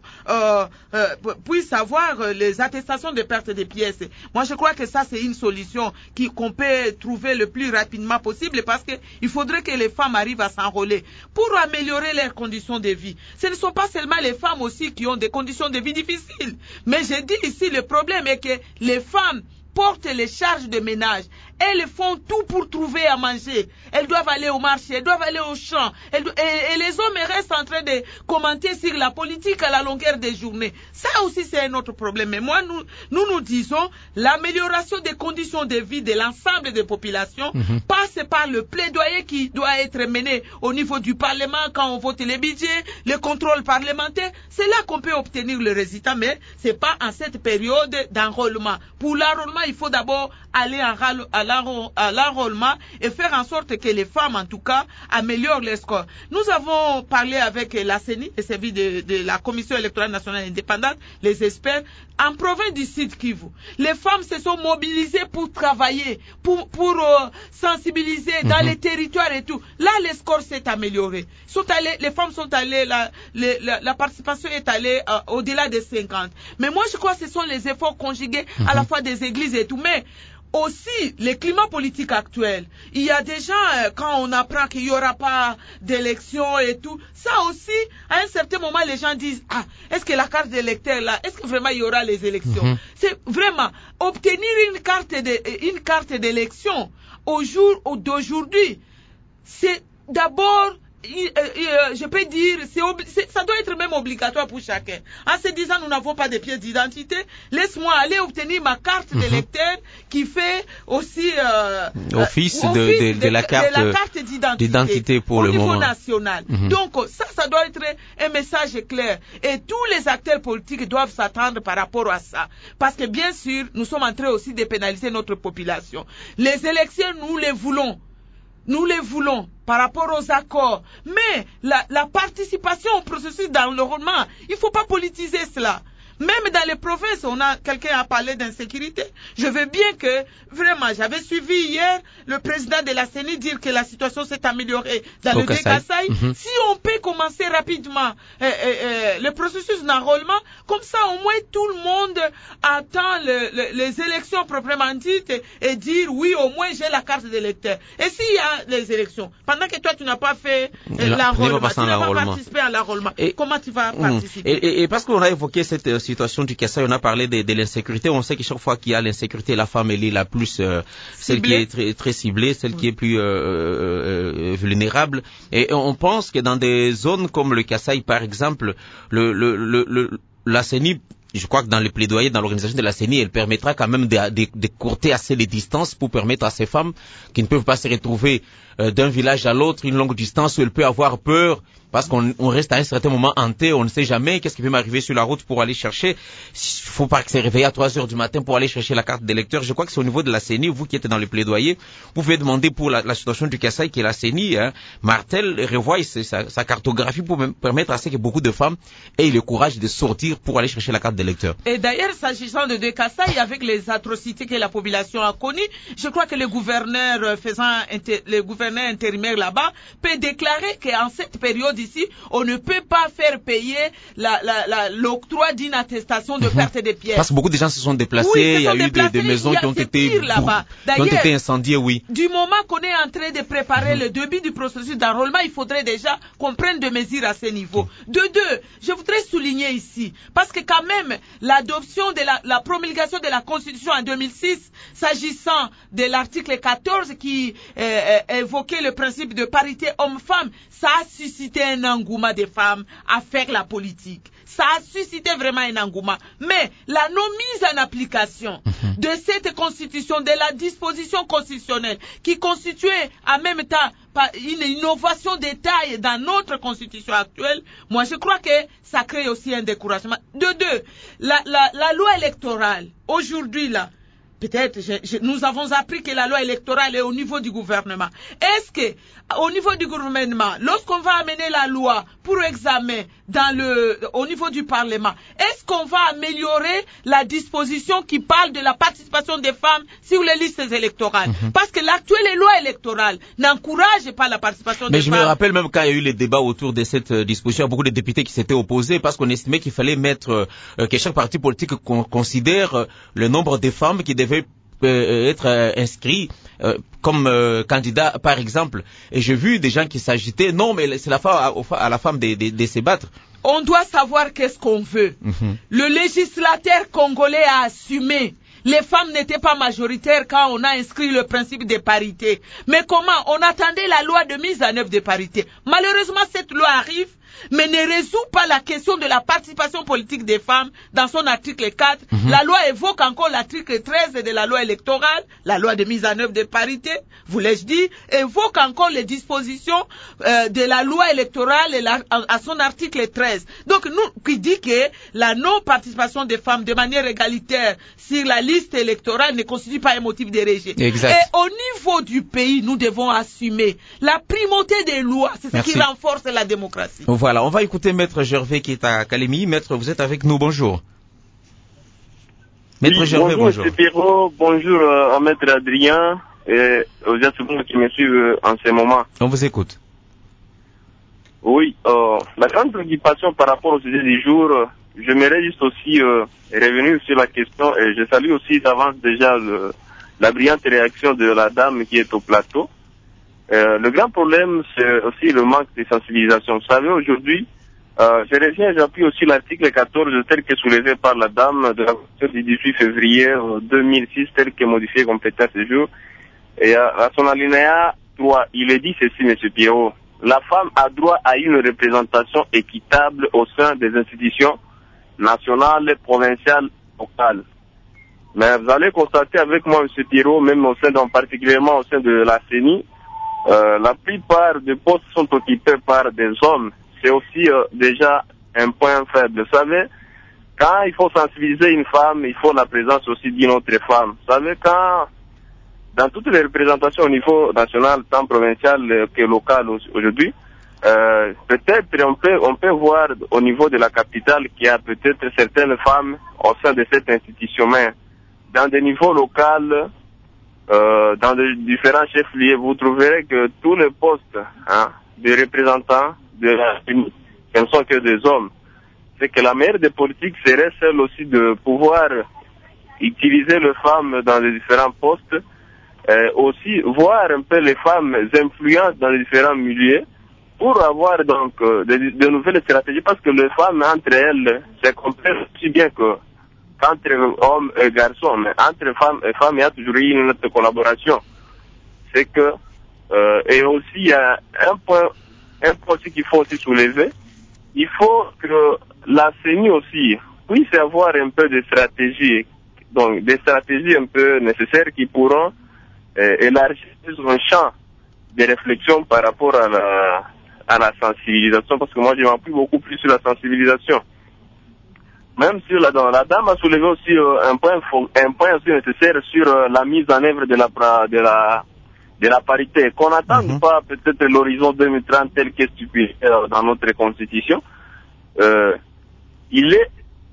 puissent avoir les attestations de perte de pièces. Moi, je crois que ça, c'est une solution qu'on peut trouver le plus rapidement possible, parce que il faudrait que les femmes arrivent à s'enrôler pour améliorer leurs conditions de vie. Ce ne sont pas seulement les femmes aussi qui ont des conditions de vie difficiles. Mais je dis ici, le problème est que les femmes portent les charges de ménage. Elles font tout pour trouver à manger. Elles doivent aller au marché, elles doivent aller au champ. Et les hommes restent en train de commenter sur la politique à la longueur des journées. Ça aussi, c'est un autre problème. Mais moi, nous disons, l'amélioration des conditions de vie de l'ensemble des populations passe par le plaidoyer qui doit être mené au niveau du Parlement quand on vote les budgets, le contrôle parlementaire. C'est là qu'on peut obtenir le résultat, mais c'est pas en cette période d'enrôlement. Pour l'enrôlement, il faut d'abord aller à l'enrôlement et faire en sorte que les femmes, en tout cas, améliorent les scores. Nous avons parlé avec la CENI, le service de la Commission électorale nationale indépendante, les experts, en province du Sud Kivu. Les femmes se sont mobilisées pour travailler, pour sensibiliser dans les territoires et tout. Là, les scores s'est amélioré. Les femmes sont allées, la participation est allée au-delà des 50. Mais moi, je crois que ce sont les efforts conjugués à la fois des églises et tout. Mais aussi, le climat politique actuel, il y a des gens, quand on apprend qu'il n'y aura pas d'élection et tout, ça aussi, à un certain moment, les gens disent, est-ce que la carte d'électeur là, est-ce que vraiment il y aura les élections? C'est vraiment, obtenir une carte d'élection au jour d'aujourd'hui, c'est d'abord, je peux dire, ça doit être même obligatoire pour chacun. En se disant, nous n'avons pas de pièce d'identité, laisse-moi aller obtenir ma carte d'électeur qui fait aussi office de la carte d'identité pour le moment. Au niveau national. Donc, ça doit être un message clair. Et tous les acteurs politiques doivent s'attendre par rapport à ça. Parce que, bien sûr, nous sommes en train aussi de pénaliser notre population. Les élections, nous les voulons. Nous les voulons par rapport aux accords. Mais la participation au processus d'enrôlement, il ne faut pas politiser cela. Même dans les provinces, quelqu'un a parlé d'insécurité. Je veux bien que, vraiment, j'avais suivi hier le président de la CENI dire que la situation s'est améliorée dans le Kasaï. Si on peut commencer rapidement le processus d'enrôlement, comme ça au moins tout le monde attend les élections proprement dites et dire oui, au moins j'ai la carte d'électeur. Et s'il y a les élections, pendant que toi tu n'as pas fait l'enrôlement, tu n'as pas participé à l'enrôlement, comment tu vas participer? Et parce qu'on a évoqué cette situation du Kasaï, on a parlé de l'insécurité. On sait que chaque fois qu'il y a l'insécurité, la femme elle est la plus celle qui est très ciblée, celle qui est plus vulnérable. Et on pense que dans des zones comme le Kasaï, par exemple, la CENI, je crois que dans les plaidoyers, dans l'organisation de la CENI, elle permettra quand même d'écourter assez les distances pour permettre à ces femmes qui ne peuvent pas se retrouver d'un village à l'autre une longue distance où elle peut avoir peur parce qu'on reste à un certain moment hanté, on ne sait jamais qu'est-ce qui peut m'arriver sur la route pour aller chercher. Il faut pas que se réveiller à 3 heures du matin pour aller chercher la carte d'électeur. Je crois que c'est au niveau de la CENI, vous qui êtes dans les plaidoyers, vous pouvez demander pour la situation du Kasaï qui est la CENI, Martel revoie sa cartographie pour permettre à ce que beaucoup de femmes aient le courage de sortir pour aller chercher la carte d'électeur. Et d'ailleurs, s'agissant de Kasaï, avec les atrocités que la population a connues, je crois que le gouverneur intérimaire là-bas peut déclarer qu'en cette période d'ici, on ne peut pas faire payer l'octroi d'une attestation de perte des pièces. Parce que beaucoup de gens se sont déplacés, il y a eu des maisons qui ont été incendiées, oui. Du moment qu'on est en train de préparer le début du processus d'enrôlement, il faudrait déjà qu'on prenne des mesures à ce niveau. De deux, je voudrais souligner ici, parce que quand même, l'adoption de la promulgation de la Constitution en 2006, s'agissant de l'article 14 qui évoquait le principe de parité homme-femme, ça a suscité un engouement des femmes à faire la politique. Ça a suscité vraiment un engouement. Mais la non-mise en application de cette constitution, de la disposition constitutionnelle, qui constituait en même temps une innovation de taille dans notre constitution actuelle, moi je crois que ça crée aussi un découragement. De deux, la loi électorale, aujourd'hui là, peut-être, nous avons appris que la loi électorale est au niveau du gouvernement. Est-ce que, au niveau du gouvernement, lorsqu'on va amener la loi pour examen au niveau du Parlement, est-ce qu'on va améliorer la disposition qui parle de la participation des femmes sur les listes électorales? Parce que l'actuelle loi électorale n'encourage pas la participation des femmes. Mais je me rappelle même quand il y a eu les débats autour de cette disposition, il y a beaucoup de députés qui s'étaient opposés parce qu'on estimait qu'il fallait mettre que chaque parti politique considère le nombre de femmes qui devaient être inscrits comme candidat par exemple. Et j'ai vu des gens qui s'agitaient. Non, mais c'est à la femme de se battre. On doit savoir qu'est-ce qu'on veut. Le législateur congolais a assumé. Les femmes n'étaient pas majoritaires quand on a inscrit le principe de parité. Mais comment? On attendait la loi de mise en œuvre de parité. Malheureusement, cette loi arrive, mais ne résout pas la question de la participation politique des femmes dans son article 4. La loi évoque encore l'article 13 de la loi électorale, la loi de mise en œuvre de parité, vous l'ai-je dit, évoque encore les dispositions de la loi électorale à son article 13. Donc, nous, qui dit que la non-participation des femmes de manière égalitaire sur la liste électorale ne constitue pas un motif de rejet. Exact. Et au niveau du pays, nous devons assumer la primauté des lois, c'est ce qui renforce la démocratie. Voilà, on va écouter Maître Gervais qui est à Kalemi. Maître, vous êtes avec nous, bonjour. Maître Gervais, bonjour. Bonjour, Pierrot, bonjour à Maître Adrien et aux gens qui me suivent en ce moment. On vous écoute. Oui, la grande préoccupation par rapport au sujet du jour, j'aimerais juste aussi revenir sur la question et je salue aussi d'avance déjà la brillante réaction de la dame qui est au plateau. Le grand problème, c'est aussi le manque de sensibilisation. Vous savez, aujourd'hui, j'appuie aussi l'article 14 tel que soulevé par la dame de la Constitution du 18 février 2006, tel que modifié complété à ce jour. Et à son alinéa 3, il est dit ceci, M. Pierrot. La femme a droit à une représentation équitable au sein des institutions nationales, provinciales, locales. Mais vous allez constater avec moi, M. Pierrot, même particulièrement au sein de la CENI, la plupart des postes sont occupés par des hommes. C'est aussi déjà un point faible. Vous savez, quand il faut sensibiliser une femme, il faut la présence aussi d'une autre femme. Vous savez, quand dans toutes les représentations au niveau national, tant provincial que local aujourd'hui, peut-être on peut voir au niveau de la capitale qu'il y a peut-être certaines femmes au sein de cette institution. Mais dans des niveaux locaux, dans les différents chefs-lieux, vous trouverez que tous les postes de représentants de la CENI, ce ne sont que des hommes. C'est que la meilleure des politiques serait celle aussi de pouvoir utiliser les femmes dans les différents postes, aussi voir un peu les femmes influentes dans les différents milieux pour avoir donc de nouvelles stratégies, parce que les femmes entre elles se comprennent aussi bien que entre hommes et garçons, mais entre femmes et femmes, il y a toujours eu une autre collaboration. C'est que, et aussi, il y a un point aussi qu'il faut aussi soulever. Il faut que la CENI aussi puisse avoir un peu de stratégie, donc des stratégies un peu nécessaires qui pourront élargir son champ de réflexion par rapport à la sensibilisation, parce que moi, je m'appuie beaucoup plus sur la sensibilisation. Même si la dame a soulevé aussi un point aussi nécessaire sur la mise en œuvre de la parité, qu'on n'attende pas peut-être l'horizon 2030 tel qu'est stipulé dans notre constitution. Il est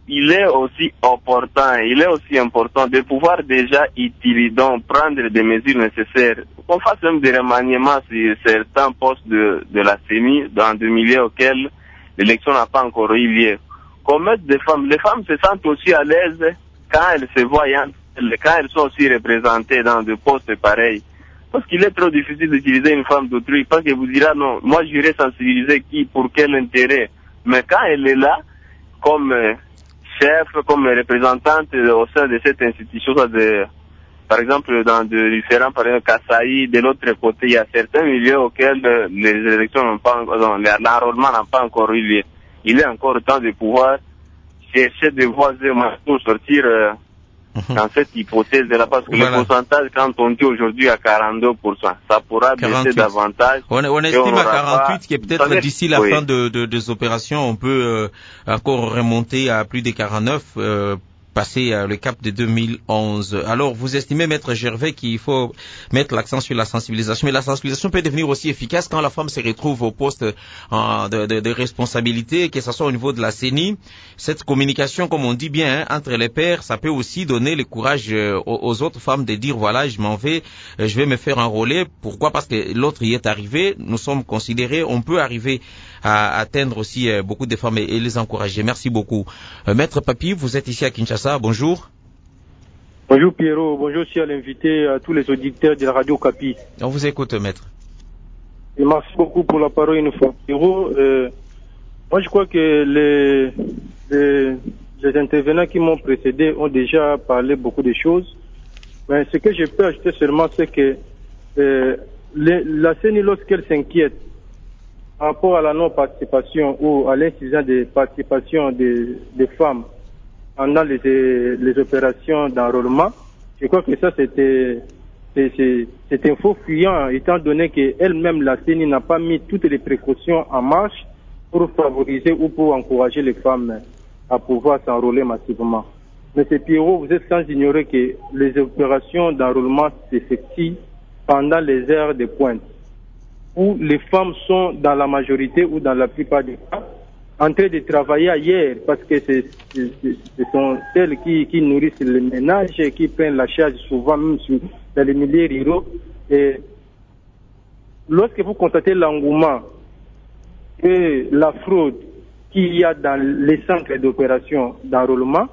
il est aussi opportun, il est aussi important de pouvoir déjà utiliser, donc prendre des mesures nécessaires. Qu'on fasse même des remaniements sur certains postes de la CENI dans des milieux auxquels l'élection n'a pas encore eu lieu. Qu'on mette des femmes, les femmes se sentent aussi à l'aise quand elles se voient, quand elles sont aussi représentées dans des postes pareils. Parce qu'il est trop difficile d'utiliser une femme d'autrui, parce qu'elle vous dira non, moi j'irai sensibiliser qui, pour quel intérêt. Mais quand elle est là, comme chef, comme représentante au sein de cette institution, par exemple dans de différents, par exemple Kasaï, de l'autre côté, il y a certains milieux auxquels les élections n'ont pas, l'enrôlement n'a pas encore eu lieu. Il est encore temps de pouvoir chercher des voies pour sortir dans cette hypothèse-là, parce que le pourcentage, quand on dit aujourd'hui à 42%, ça pourra 48. Baisser davantage. On estime à 48, qui est peut-être d'ici la fin des opérations, on peut encore remonter à plus de 49, passer le cap de 2011. Alors, vous estimez, Maître Gervais, qu'il faut mettre l'accent sur la sensibilisation, mais la sensibilisation peut devenir aussi efficace quand la femme se retrouve au poste de responsabilité, que ce soit au niveau de la CENI. Cette communication, comme on dit bien, entre les pairs, ça peut aussi donner le courage aux autres femmes de dire, voilà, je m'en vais, je vais me faire enrôler. Pourquoi? Parce que l'autre y est arrivé, nous sommes considérés, on peut arriver à atteindre aussi beaucoup de femmes et les encourager. Merci beaucoup. Maître Papi, vous êtes ici à Kinshasa, bonjour. Bonjour Pierrot, bonjour aussi à l'invité, à tous les auditeurs de la radio Capi. On vous écoute, maître. Et merci beaucoup pour la parole une fois. Pierrot, moi je crois que les intervenants qui m'ont précédé ont déjà parlé beaucoup de choses. Mais ce que je peux ajouter seulement, c'est que la CENI, lorsqu'elle s'inquiète par rapport à la non-participation ou à l'insuffisance de participation des femmes pendant les opérations d'enrôlement, je crois que ça c'est un faux fuyant, étant donné qu'elle-même, la CENI, n'a pas mis toutes les précautions en marche pour favoriser ou pour encourager les femmes à pouvoir s'enrôler massivement. Monsieur Pierrot, vous êtes sans ignorer que les opérations d'enrôlement s'effectuent pendant les heures de pointe, où les femmes sont dans la majorité ou dans la plupart des cas en train de travailler ailleurs, parce que ce sont celles qui nourrissent les ménages et qui prennent la charge souvent même dans les milieux ruraux. Et lorsque vous constatez l'engouement et la fraude qu'il y a dans les centres d'opération d'enrôlement,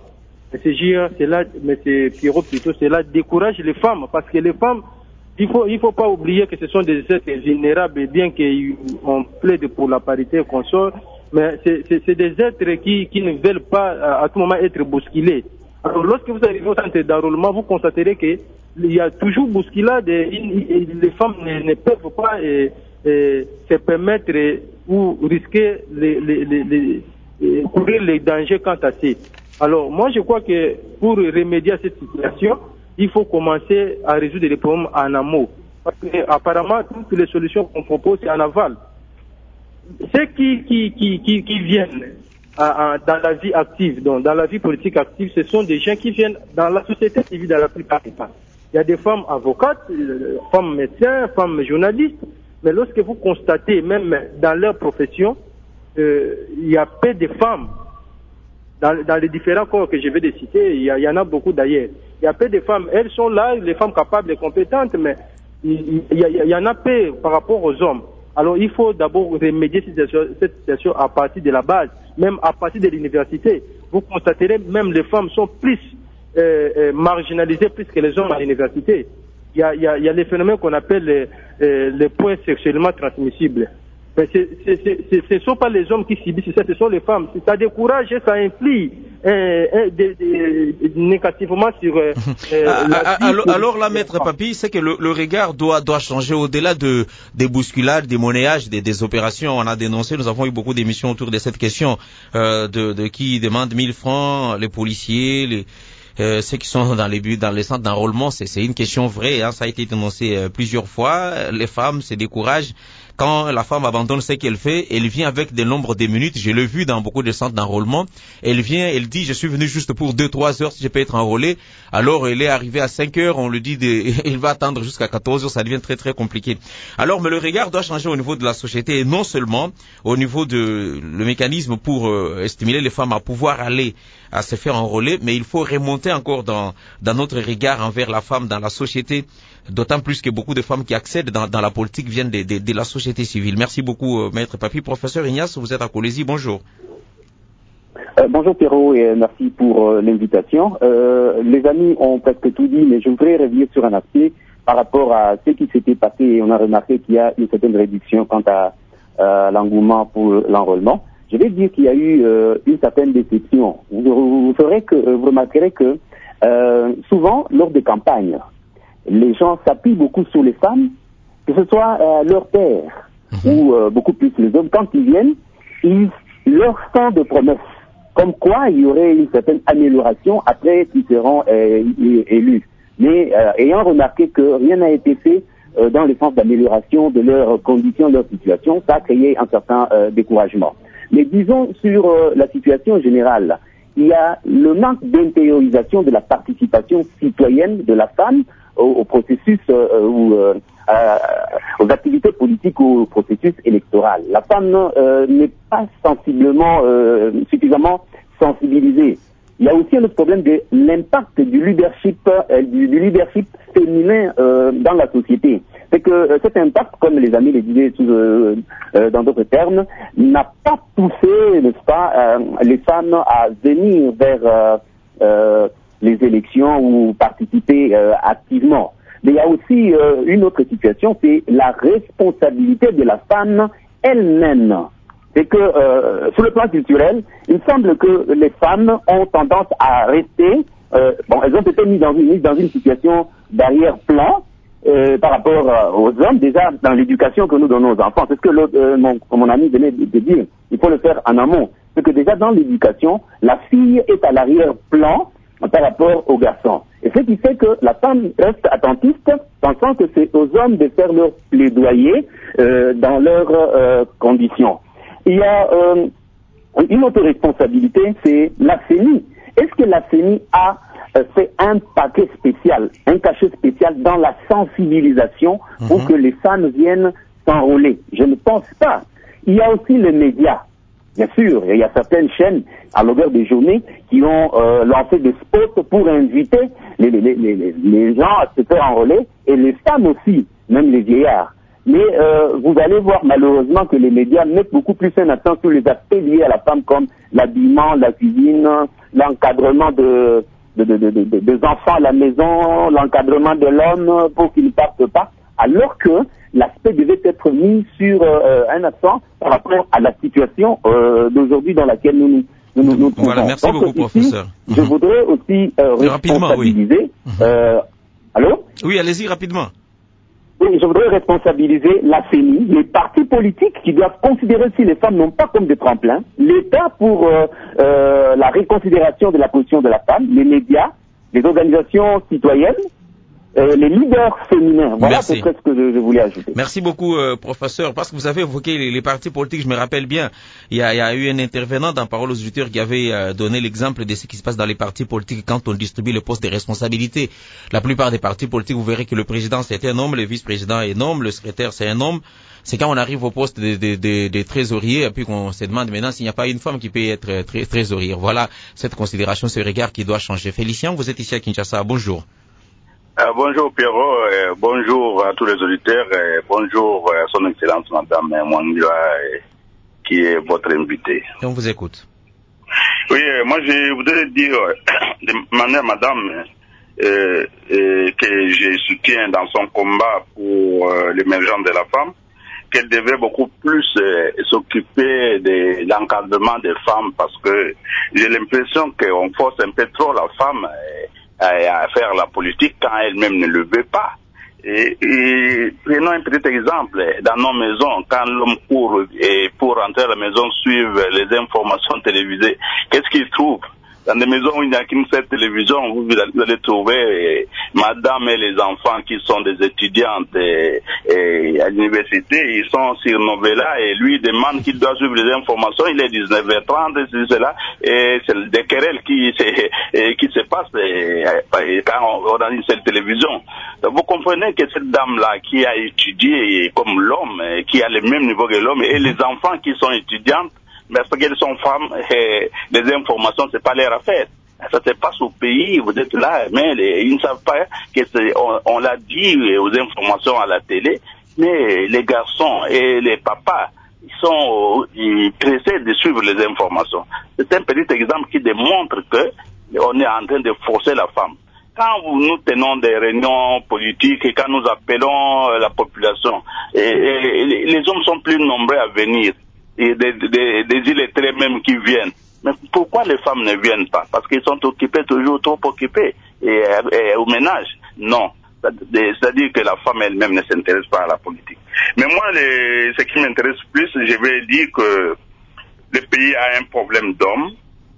M. Pierrot plutôt, cela décourage les femmes, parce que les femmes, il faut pas oublier que ce sont des êtres vulnérables, bien qu'on plaide pour la parité et qu'on sort, mais c'est des êtres qui ne veulent pas à tout moment être bousculés. Alors lorsque vous arrivez au centre d'enrôlement, vous constaterez qu'il y a toujours bousculade et les femmes ne peuvent pas se permettre ou risquer courir les dangers quant à ça. Alors moi je crois que pour remédier à cette situation, il faut commencer à résoudre les problèmes en amont. Parce que apparemment toutes les solutions qu'on propose c'est en aval. Ceux qui viennent dans la vie active, donc dans la vie politique active, ce sont des gens qui viennent dans la société civile dans la plupart des cas. Il y a des femmes avocates, femmes médecins, femmes journalistes, mais lorsque vous constatez, même dans leur profession, il y a peu de femmes. Dans les différents corps que je vais citer, il y en a beaucoup d'ailleurs. Il y a peu de femmes, elles sont là, les femmes capables et compétentes, mais il y en a peu par rapport aux hommes. Alors il faut d'abord remédier cette situation à partir de la base, même à partir de l'université. Vous constaterez même les femmes sont plus marginalisées plus que les hommes à l'université. Il y a les phénomènes qu'on appelle les points sexuellement transmissibles. Mais ce ne sont pas les hommes qui subissent ça, ce sont les femmes. Ça décourage et ça influe négativement sur alors là, Maître Papi, c'est que le regard doit changer au-delà des bousculades, des monnayages, des opérations. On a dénoncé, nous avons eu beaucoup d'émissions autour de cette question de qui demande 1000 francs, les policiers, ceux qui sont dans les centres d'enrôlement, c'est une question vraie, hein, ça a été dénoncé plusieurs fois. Les femmes se découragent. Quand la femme abandonne ce qu'elle fait, elle vient avec des nombres de minutes. Je l'ai vu dans beaucoup de centres d'enrôlement. Elle vient, elle dit, je suis venu juste pour 2-3 heures si je peux être enrôlé. Alors, elle est arrivée à 5 heures, on lui dit, il va attendre jusqu'à 14 heures, ça devient très très compliqué. Alors, mais le regard doit changer au niveau de la société et non seulement au niveau le mécanisme pour stimuler les femmes à pouvoir aller à se faire enrôler, mais il faut remonter encore dans notre regard envers la femme dans la société, d'autant plus que beaucoup de femmes qui accèdent dans la politique viennent de la société civile. Merci beaucoup, Maître Papi. Professeur Ignace, vous êtes à Kolwezi, bonjour. Bonjour Pierrot et merci pour l'invitation. Les amis ont presque tout dit, mais je voudrais revenir sur un aspect par rapport à ce qui s'était passé et on a remarqué qu'il y a une certaine réduction quant à l'engouement pour l'enrôlement. Je vais dire qu'il y a eu une certaine déception. Vous remarquerez que souvent, lors des campagnes, les gens s'appuient beaucoup sur les femmes, que ce soit leur père ou beaucoup plus les hommes. Quand ils viennent, ils leur font de promesses, comme quoi il y aurait une certaine amélioration après qu'ils seront élus. Mais ayant remarqué que rien n'a été fait dans le sens d'amélioration de leurs conditions, de leur situation, ça a créé un certain découragement. Mais disons sur la situation générale, il y a le manque d'intériorisation de la participation citoyenne de la femme au processus aux activités politiques ou au processus électoral. La femme n'est pas suffisamment sensibilisée. Il y a aussi un autre problème de l'impact du leadership féminin dans la société. C'est que cet impact, comme les amis le disaient dans d'autres termes, n'a pas poussé, n'est-ce pas, les femmes à venir vers les élections ou participer activement. Mais il y a aussi une autre situation, c'est la responsabilité de la femme elle-même. C'est que sur le plan culturel, il semble que les femmes ont tendance à rester, elles ont été mises dans une situation d'arrière-plan par rapport aux hommes, déjà dans l'éducation que nous donnons aux enfants. C'est ce que mon ami venait de dire. Il faut le faire en amont. C'est que déjà dans l'éducation, la fille est à l'arrière-plan par rapport aux garçons. Et ce qui fait que la femme reste attentiste, pensant que c'est aux hommes de faire leur plaidoyer dans leurs conditions. Il y a une autre responsabilité, c'est la CENI. Est-ce que la CENI a fait un paquet spécial, un cachet spécial dans la sensibilisation pour que les femmes viennent s'enrôler? Je ne pense pas. Il y a aussi les médias. Bien sûr, il y a certaines chaînes à longueur de journée qui ont lancé des spots pour inviter les gens à se faire enrôler, et les femmes aussi, même les vieillards. Mais vous allez voir malheureusement que les médias mettent beaucoup plus un accent sur les aspects liés à la femme, comme l'habillement, la cuisine, l'encadrement des enfants à la maison, l'encadrement de l'homme pour qu'il ne parte pas, alors que l'aspect devait être mis sur un accent par rapport à la situation d'aujourd'hui dans laquelle nous trouvons. Voilà, merci beaucoup, professeur. Je voudrais aussi responsabiliser... Allô? Oui, allez-y rapidement. Oui, je voudrais responsabiliser la CENI, les partis politiques qui doivent considérer si les femmes non pas comme des tremplins, l'État pour la réconsidération de la position de la femme, les médias, les organisations citoyennes, les leaders féminins. Voilà, c'est ce que je voulais ajouter. Merci beaucoup, professeur. Parce que vous avez évoqué les partis politiques, je me rappelle bien, il y a eu un intervenant dans Parole aux auditeurs qui avait donné l'exemple de ce qui se passe dans les partis politiques quand on distribue le poste de responsabilité. La plupart des partis politiques, vous verrez que le président c'est un homme, le vice-président est un homme, le secrétaire c'est un homme. C'est quand on arrive au poste de trésorier et puis qu'on se demande maintenant s'il n'y a pas une femme qui peut être trésorière. Voilà cette considération, ce regard qui doit changer. Félicien, vous êtes ici à Kinshasa. Bonjour. Bonjour Pierrot, bonjour à tous les auditeurs, bonjour à son excellence madame Mwangila qui est votre invitée. On vous écoute. Oui, moi je voudrais dire de manière madame que je soutiens dans son combat pour l'émergence de la femme, qu'elle devait beaucoup plus s'occuper de l'encadrement des femmes, parce que j'ai l'impression qu'on force un peu trop la femme à faire la politique quand elle-même ne le veut pas. Et prenons un petit exemple. Dans nos maisons, quand l'homme court et pour rentrer à la maison suivre les informations télévisées, qu'est-ce qu'il trouve? Dans des maisons où il n'y a qu'une seule télévision, vous allez trouver madame et les enfants qui sont des étudiantes à l'université, ils sont sur Novella et lui demande qu'il doit suivre les informations, il est 19h30, c'est cela, et c'est des querelles qui se passent quand on a une seule télévision. Donc vous comprenez que cette dame-là qui a étudié comme l'homme, qui a le même niveau que l'homme, et les enfants qui sont étudiantes, parce qu'elles sont femmes, et les informations, c'est pas leur affaire. Ça se passe au pays, vous êtes là, mais ils ne savent pas on l'a dit aux informations à la télé, mais les garçons et les papas, ils sont pressés de suivre les informations. C'est un petit exemple qui démontre que on est en train de forcer la femme. Quand nous tenons des réunions politiques et quand nous appelons la population, les hommes sont plus nombreux à venir, et des illettrés même qui viennent. Mais pourquoi les femmes ne viennent pas? Parce qu'ils sont occupés, toujours trop occupés, et au ménage. Non. C'est-à-dire que la femme elle-même ne s'intéresse pas à la politique. Mais moi, ce qui m'intéresse plus, je vais dire que le pays a un problème d'hommes,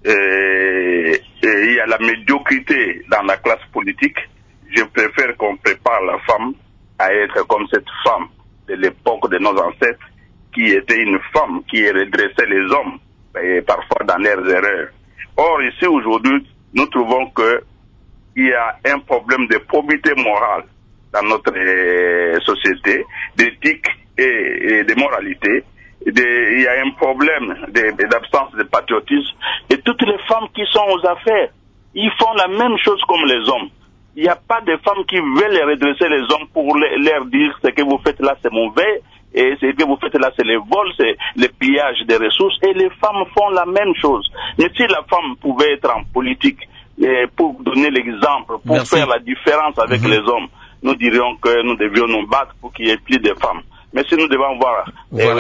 et il y a la médiocrité dans la classe politique. Je préfère qu'on prépare la femme à être comme cette femme de l'époque de nos ancêtres, qui était une femme qui redressait les hommes, et parfois dans leurs erreurs. Or, ici, aujourd'hui, nous trouvons que il y a un problème de probité morale dans notre société, d'éthique et de moralité. Il y a un problème d'absence de patriotisme. Et toutes les femmes qui sont aux affaires, ils font la même chose comme les hommes. Il n'y a pas de femmes qui veulent redresser les hommes pour leur dire ce que vous faites là c'est mauvais, et ce que vous faites là c'est le vol, c'est le pillage des ressources, et les femmes font la même chose. Mais si la femme pouvait être en politique, pour donner l'exemple, pour faire la différence avec les hommes, nous dirions que nous devions nous battre pour qu'il y ait plus de femmes. Mais si nous devons voir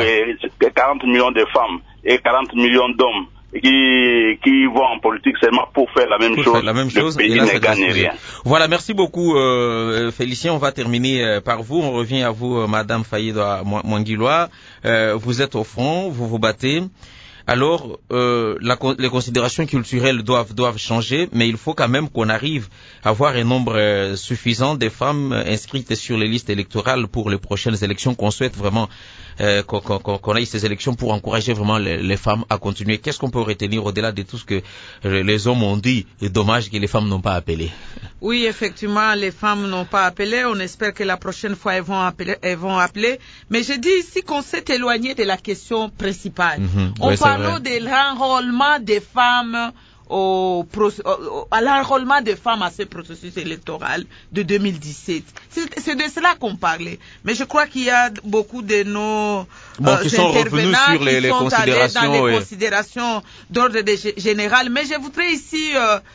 40 millions de femmes et 40 millions d'hommes qui vont en politique seulement pour faire la même chose, le pays ne gagne rien. Voilà, merci beaucoup Félicien. On va terminer par vous. On revient à vous, Madame Faïda Mwangiloa. Vous êtes au front, vous vous battez. Alors, les considérations culturelles doivent changer, mais il faut quand même qu'on arrive à avoir un nombre suffisant de femmes inscrites sur les listes électorales pour les prochaines élections, qu'on souhaite vraiment qu'on aille ces élections pour encourager vraiment les femmes à continuer. Qu'est-ce qu'on peut retenir au-delà de tout ce que les hommes ont dit? Et dommage que les femmes n'ont pas appelé. Oui, effectivement, les femmes n'ont pas appelé. On espère que la prochaine fois, elles vont appeler. Mais je dis ici qu'on s'est éloigné de la question principale. On parle de l'enrôlement des femmes à l'enrôlement des femmes à ce processus électoral de 2017. C'est de cela qu'on parlait. Mais je crois qu'il y a beaucoup de nos qui sont revenus sur les considérations, allés dans les considérations d'ordre général. Mais je voudrais ici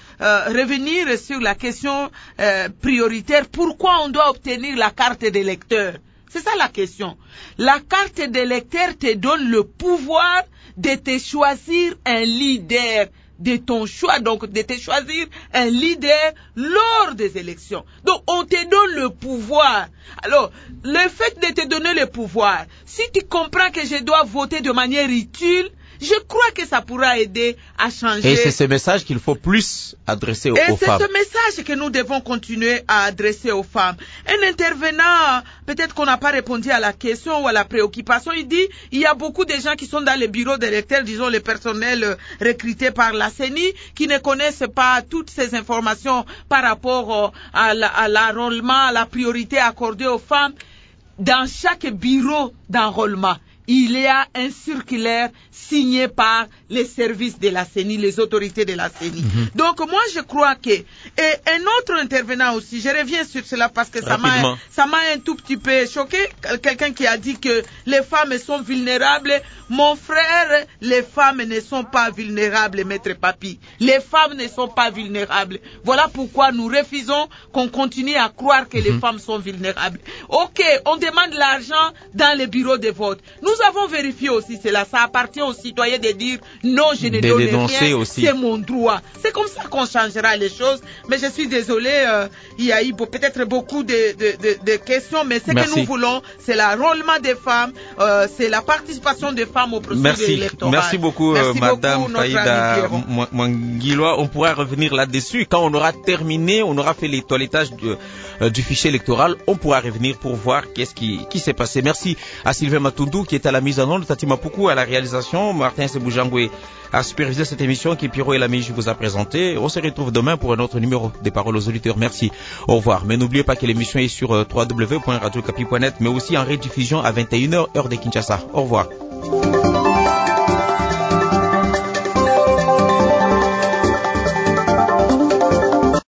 revenir sur la question prioritaire. Pourquoi on doit obtenir la carte d'électeur? C'est ça la question. La carte d'électeur te donne le pouvoir de te choisir un leader de ton choix, donc de te choisir un leader lors des élections. Donc on te donne le pouvoir. Alors, le fait de te donner le pouvoir, si tu comprends que je dois voter de manière utile, je crois que ça pourra aider à changer. Et c'est ce message qu'il faut plus adresser aux femmes. Et c'est ce message que nous devons continuer à adresser aux femmes. Un intervenant, peut-être qu'on n'a pas répondu à la question ou à la préoccupation, il dit, il y a beaucoup de gens qui sont dans les bureaux d'électeurs, disons les personnels recrutés par la CENI, qui ne connaissent pas toutes ces informations par rapport à l'enrôlement, à la priorité accordée aux femmes. Dans chaque bureau d'enrôlement, il y a un circulaire signé par les services de la CENI, les autorités de la CENI. Donc moi je crois que, et un autre intervenant aussi, je reviens sur cela parce que ça m'a un tout petit peu choqué, quelqu'un qui a dit que les femmes sont vulnérables. Mon frère, les femmes ne sont pas vulnérables, maître Papi. Les femmes ne sont pas vulnérables. Voilà pourquoi nous refusons qu'on continue à croire que les femmes sont vulnérables. Ok, on demande l'argent dans les bureaux de vote. Nous avons vérifié aussi cela. Ça appartient aux citoyens de dire non, je ne donne rien, c'est mon droit. C'est comme ça qu'on changera les choses. Mais je suis désolé, il y a eu peut-être beaucoup de questions, mais ce que nous voulons, c'est l'enrôlement des femmes, c'est la participation des femmes au processus électoral. Merci beaucoup, Madame Faïda Mwangiloa. On pourra revenir là-dessus. Quand on aura terminé, on aura fait les toilettages du fichier électoral, on pourra revenir pour voir qu'est-ce qui s'est passé. Merci à Sylvain Matundu qui est à la mise en onde, Tati Mapuku à la réalisation, Martin Seboujangwe a supervisé cette émission qui Pierrot et Lamy vous a présenté. On se retrouve demain pour un autre numéro des Paroles aux auditeurs. Merci, au revoir. Mais n'oubliez pas que l'émission est sur www.radiocapi.net, mais aussi en rediffusion à 21h heure de Kinshasa. Au revoir.